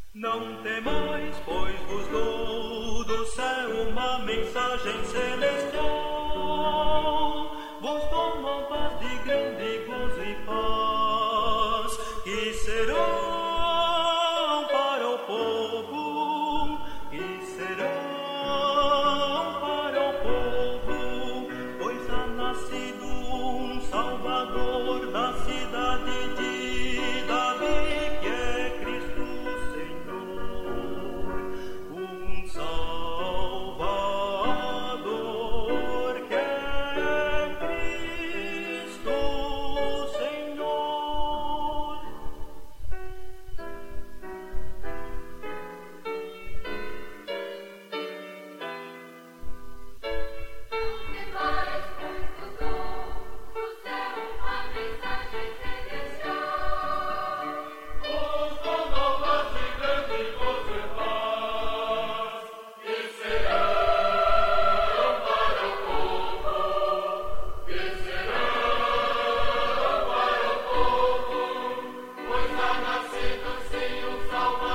Não temais, pois vos dou do céu uma mensagem celestial. Vos dou novas de grande gozo e paz, que serão para o povo, que serão para o povo, pois há nascido um Salvador na cidade de Davi, que é Cristo Senhor, um Salvador que é Cristo Senhor. Pois há nascido sim um Salvador.